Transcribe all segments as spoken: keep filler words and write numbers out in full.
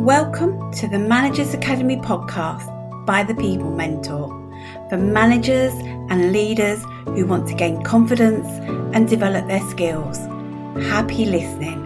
Welcome to the Managers Academy podcast by The People Mentor for managers and leaders who want to gain confidence and develop their skills. Happy listening.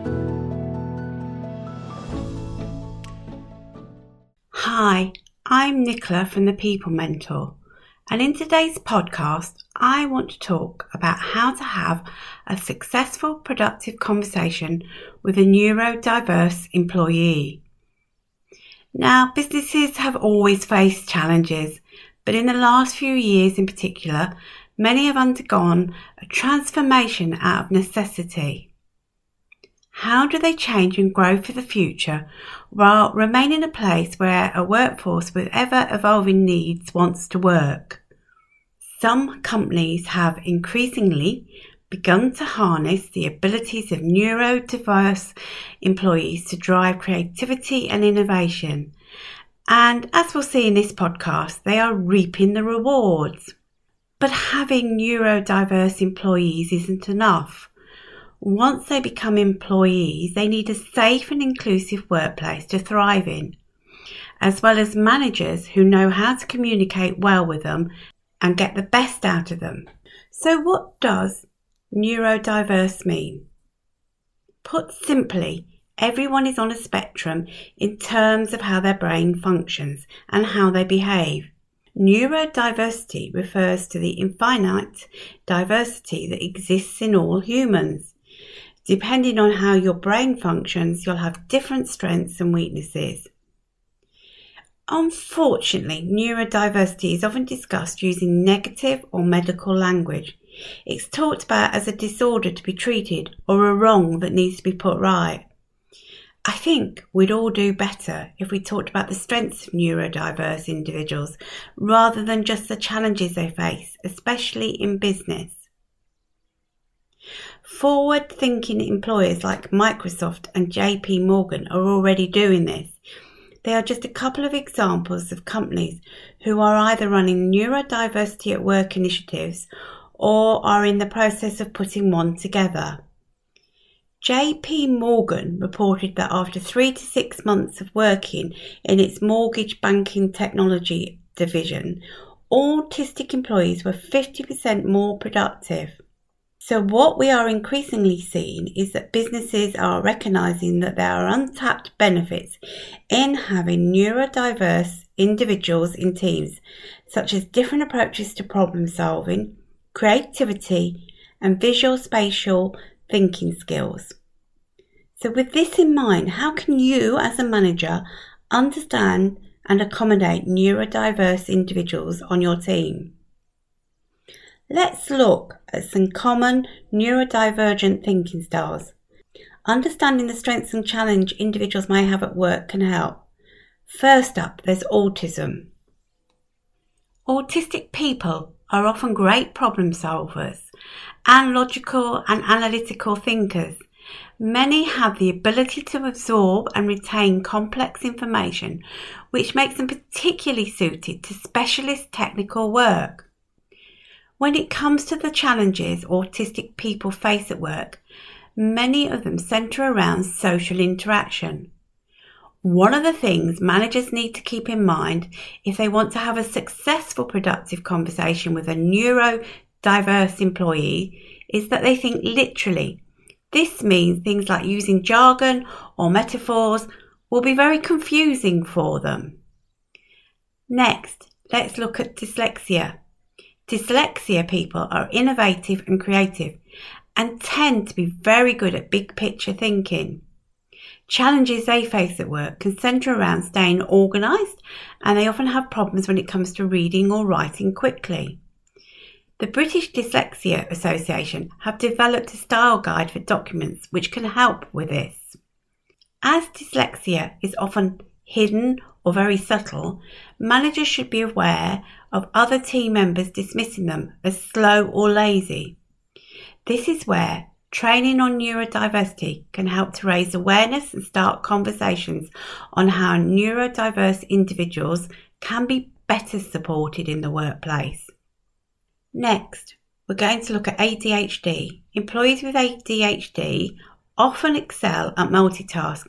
Hi, I'm Nicola from The People Mentor, and in today's podcast I want to talk about how to have a successful, productive conversation with a neurodiverse employee. Now, businesses have always faced challenges, but in the last few years in particular, many have undergone a transformation out of necessity. How do they change and grow for the future while remaining a place where a workforce with ever-evolving needs wants to work? Some companies have increasingly begun to harness the abilities of neurodiverse employees to drive creativity and innovation. And as we'll see in this podcast, they are reaping the rewards. But having neurodiverse employees isn't enough. Once they become employees, they need a safe and inclusive workplace to thrive in, as well as managers who know how to communicate well with them and get the best out of them. So what does neurodiverse mean? Put simply, everyone is on a spectrum in terms of how their brain functions and how they behave. Neurodiversity refers to the infinite diversity that exists in all humans. Depending on how your brain functions, you'll have different strengths and weaknesses. Unfortunately, neurodiversity is often discussed using negative or medical language. It's talked about as a disorder to be treated or a wrong that needs to be put right. I think we'd all do better if we talked about the strengths of neurodiverse individuals rather than just the challenges they face, especially in business. Forward-thinking employers like Microsoft and J P Morgan are already doing this. They are just a couple of examples of companies who are either running neurodiversity at work initiatives or are in the process of putting one together. J P Morgan reported that after three to six months of working in its mortgage banking technology division, autistic employees were fifty percent more productive. So what we are increasingly seeing is that businesses are recognising that there are untapped benefits in having neurodiverse individuals in teams, such as different approaches to problem solving, creativity, and visual spatial thinking skills. So with this in mind, how can you as a manager understand and accommodate neurodiverse individuals on your team? Let's look at some common neurodivergent thinking styles. Understanding the strengths and challenges individuals may have at work can help. First up, there's autism. Autistic people are often great problem solvers and logical and analytical thinkers. Many have the ability to absorb and retain complex information, which makes them particularly suited to specialist technical work. When it comes to the challenges autistic people face at work, many of them centre around social interaction. One of the things managers need to keep in mind if they want to have a successful, productive conversation with a neurodiverse employee is that they think literally. This means things like using jargon or metaphors will be very confusing for them. Next, let's look at dyslexia. Dyslexia people are innovative and creative and tend to be very good at big picture thinking. Challenges they face at work can centre around staying organised, and they often have problems when it comes to reading or writing quickly. The British Dyslexia Association have developed a style guide for documents which can help with this. As dyslexia is often hidden or very subtle, managers should be aware of other team members dismissing them as slow or lazy. This is where training on neurodiversity can help to raise awareness and start conversations on how neurodiverse individuals can be better supported in the workplace. Next, we're going to look at A D H D. Employees with A D H D often excel at multitasking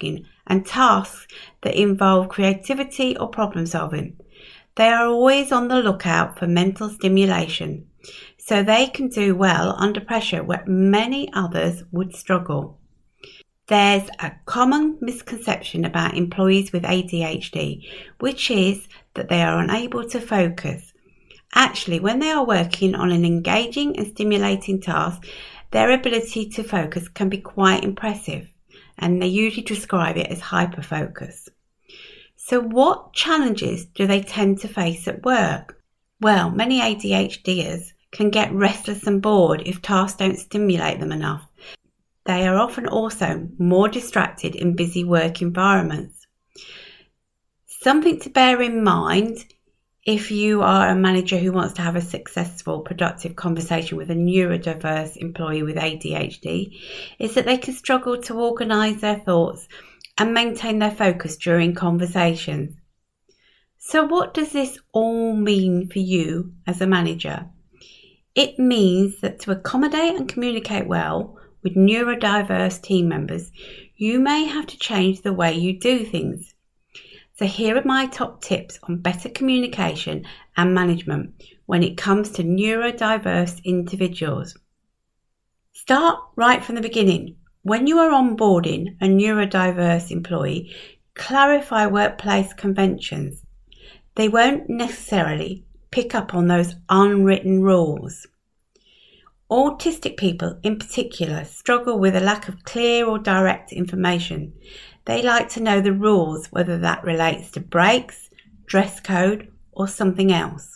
and tasks that involve creativity or problem solving. They are always on the lookout for mental stimulation, so they can do well under pressure where many others would struggle. There's a common misconception about employees with A D H D, which is that they are unable to focus. Actually, when they are working on an engaging and stimulating task, their ability to focus can be quite impressive, and they usually describe it as hyperfocus. So what challenges do they tend to face at work? Well, many ADHDers can get restless and bored if tasks don't stimulate them enough. They are often also more distracted in busy work environments. Something to bear in mind if you are a manager who wants to have a successful, productive conversation with a neurodiverse employee with A D H D is that they can struggle to organise their thoughts and maintain their focus during conversations. So what does this all mean for you as a manager? It means that to accommodate and communicate well with neurodiverse team members, you may have to change the way you do things. So here are my top tips on better communication and management when it comes to neurodiverse individuals. Start right from the beginning. When you are onboarding a neurodiverse employee, clarify workplace conventions. They won't necessarily pick up on those unwritten rules. Autistic people in particular struggle with a lack of clear or direct information. They like to know the rules, whether that relates to breaks, dress code, or something else.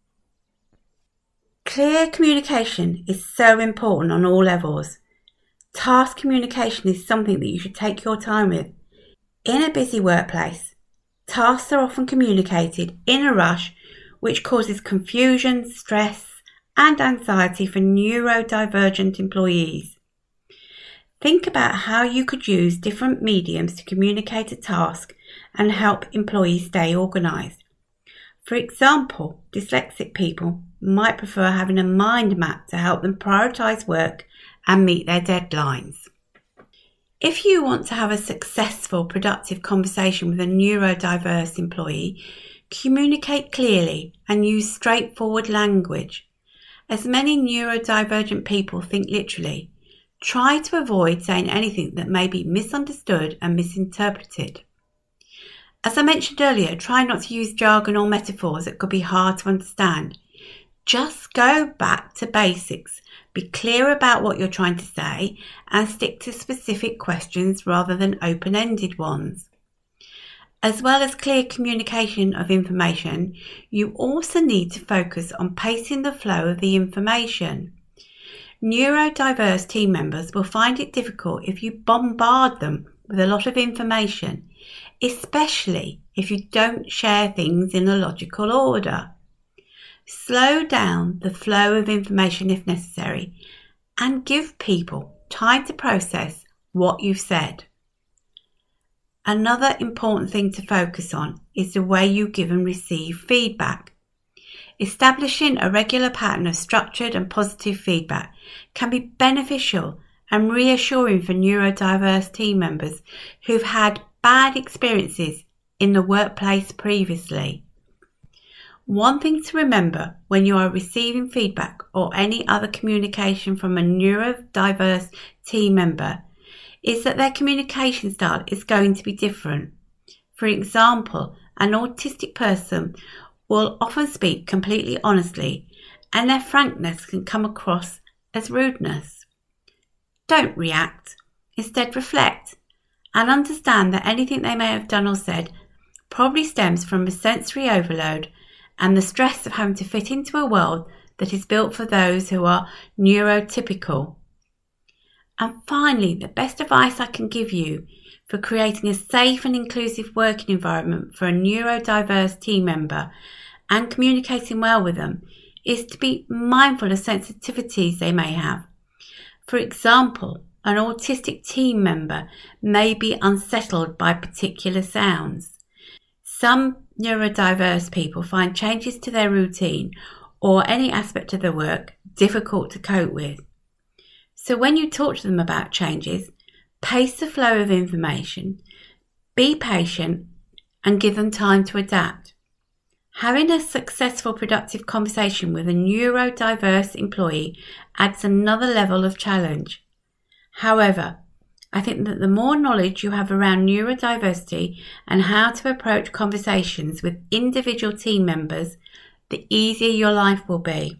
Clear communication is so important on all levels. Task communication is something that you should take your time with. In a busy workplace, tasks are often communicated in a rush, which causes confusion, stress, and anxiety for neurodivergent employees. Think about how you could use different mediums to communicate a task and help employees stay organised. For example, dyslexic people might prefer having a mind map to help them prioritise work and meet their deadlines. If you want to have a successful, productive conversation with a neurodiverse employee, communicate clearly and use straightforward language. As many neurodivergent people think literally, try to avoid saying anything that may be misunderstood and misinterpreted. As I mentioned earlier, try not to use jargon or metaphors that could be hard to understand. Just go back to basics. Be clear about what you're trying to say and stick to specific questions rather than open-ended ones. As well as clear communication of information, you also need to focus on pacing the flow of the information. Neurodiverse team members will find it difficult if you bombard them with a lot of information, especially if you don't share things in a logical order. Slow down the flow of information if necessary and give people time to process what you've said. Another important thing to focus on is the way you give and receive feedback. Establishing a regular pattern of structured and positive feedback can be beneficial and reassuring for neurodiverse team members who've had bad experiences in the workplace previously. One thing to remember when you are receiving feedback or any other communication from a neurodiverse team member is that their communication style is going to be different. For example, an autistic person will often speak completely honestly, and their frankness can come across as rudeness. Don't react. Instead, reflect and understand that anything they may have done or said probably stems from a sensory overload and the stress of having to fit into a world that is built for those who are neurotypical. And finally, the best advice I can give you for creating a safe and inclusive working environment for a neurodiverse team member and communicating well with them is to be mindful of sensitivities they may have. For example, an autistic team member may be unsettled by particular sounds. Some neurodiverse people find changes to their routine or any aspect of their work difficult to cope with. So when you talk to them about changes, pace the flow of information, Be patient and give them time to adapt. Having a successful, productive conversation with a neurodiverse employee adds another level of challenge. However, I think that the more knowledge you have around neurodiversity and how to approach conversations with individual team members, the easier your life will be.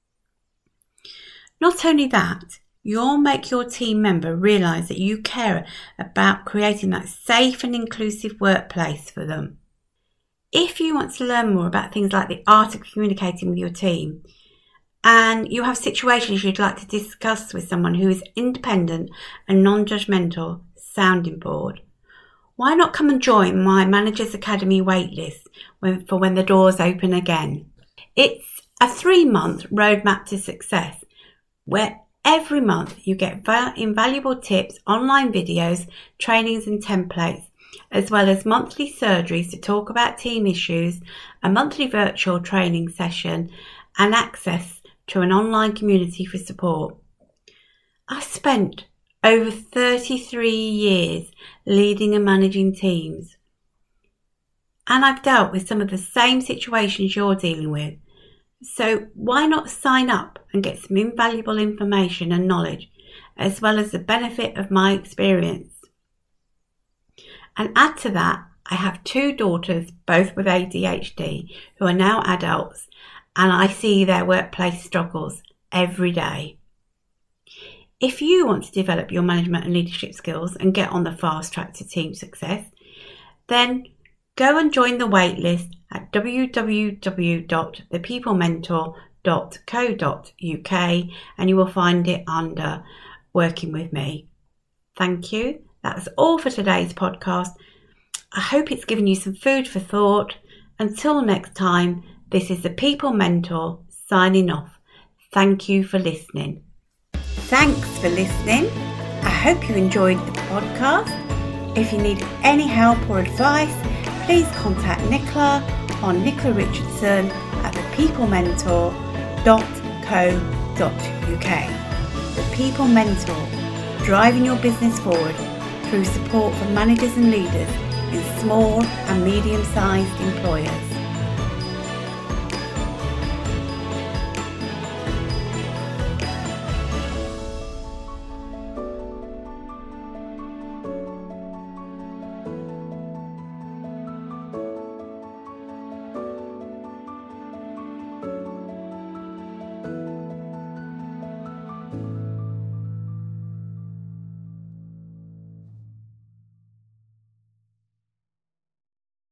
Not only that, you'll make your team member realise that you care about creating that safe and inclusive workplace for them. If you want to learn more about things like the art of communicating with your team, and you have situations you'd like to discuss with someone who is independent and non-judgmental sounding board, why not come and join my Managers Academy waitlist when, for when the doors open again? It's a three-month roadmap to success where every month you get val- invaluable tips, online videos, trainings and templates, as well as monthly surgeries to talk about team issues, a monthly virtual training session, and access to an online community for support. I've spent over thirty-three years leading and managing teams, and I've dealt with some of the same situations you're dealing with. So why not sign up and get some invaluable information and knowledge, as well as the benefit of my experience? And add to that, I have two daughters, both with A D H D, who are now adults, and I see their workplace struggles every day. If you want to develop your management and leadership skills and get on the fast track to team success, then go and join the waitlist at w w w dot the people mentor dot co dot u k, and you will find it under Working With Me. Thank you. That's all for today's podcast. I hope it's given you some food for thought. Until next time, this is the People Mentor signing off. Thank you for listening. Thanks for listening. I hope you enjoyed the podcast. If you need any help or advice, please contact Nicola on nicola richardson at the people mentor dot co dot u k. The People Mentor, driving your business forward through support for managers and leaders in small and medium-sized employers.